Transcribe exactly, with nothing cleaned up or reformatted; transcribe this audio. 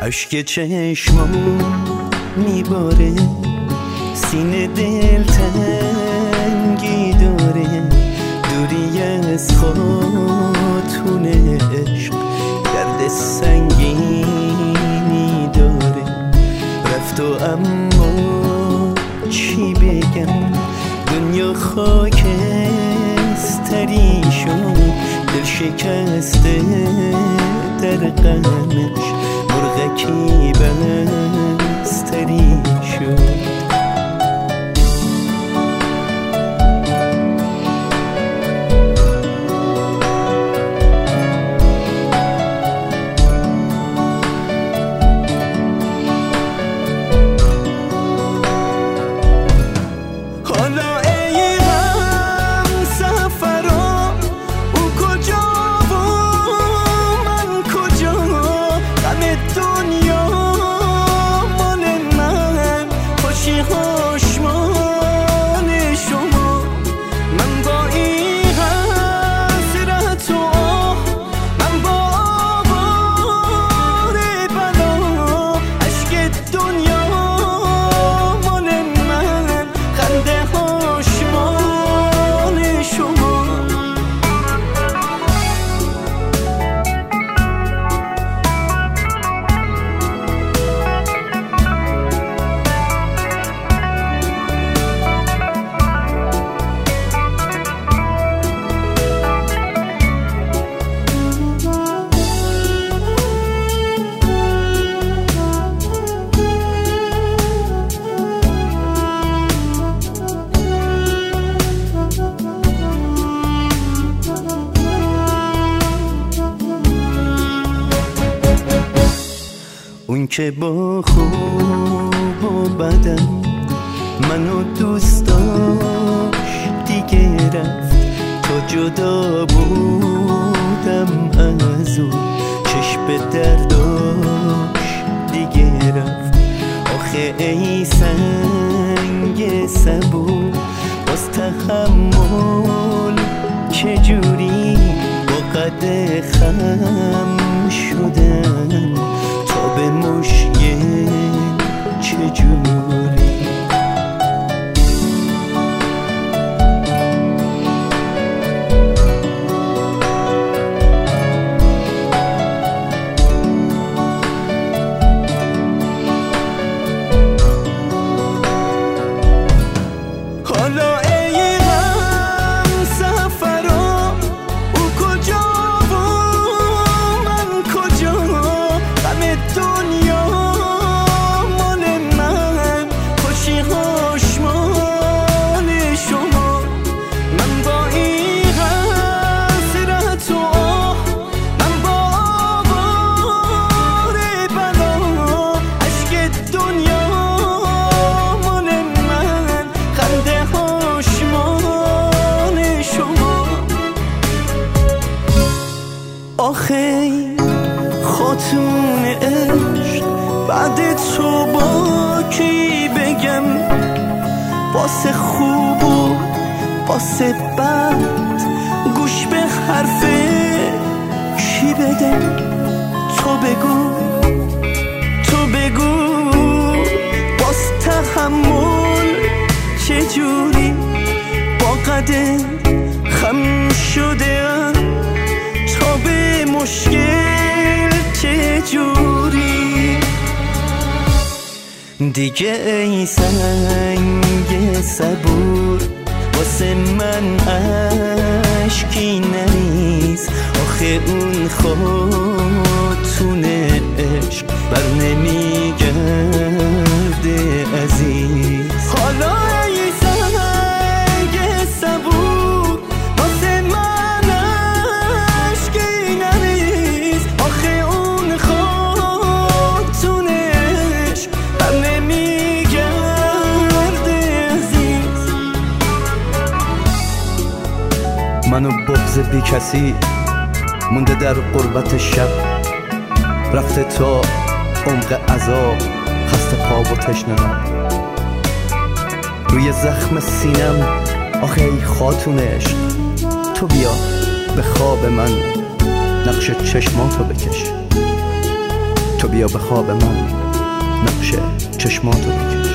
اشک چشمم میباره، سینه دل تنگی داره، دوری از خاتون عشق درد سنگینی داره. رفت و اما چی بگم، دنیا خاکستری شد، دل شکسته در غمش مرغکی بستری شد. اون که با خوب و بدم منو دوست داشت دیگه رفت، تا جدا بودم از اون چشم درداش دیگه رفت. آخه ای سنگ صبور باز تحمل چجوری با قد خم شدن به مشکل چجوری. حالا ای غم سفرم، او کجا و من کجا، غم دنیا مال من، خوشی هاش مال شما. من با این حسرت و آه، من با آوار بلا، اشک دنیا مال من، خنده هاش مال شما. آخه خاتون عشق بعد تو با کی بگم، واسه خوب و واسه بد گوش به حرف کی بدم. تو بگو تو بگو باز تحمل چجوری با قد خم شده تا به مشکل چجوری. دیگه ای سنگ صبور واسه من اشکی نیست، آخه اون خاتون عشق بر نمیگرده عزیز. حالا ای سنگ صبور واسه من اشکی نیست، آخه اون خاتون عشق بر نمیگرده عزیز. منو بغض بی کسی مونده در قربت شب، رفته تا عمق عذاب خسته پا و تشنه لب. روی زخم سینم آخه ای خاتون عشق، تو بیا به خواب من نقش چشماتو بکش. تو بیا به خواب من نقش چشماتو بکش.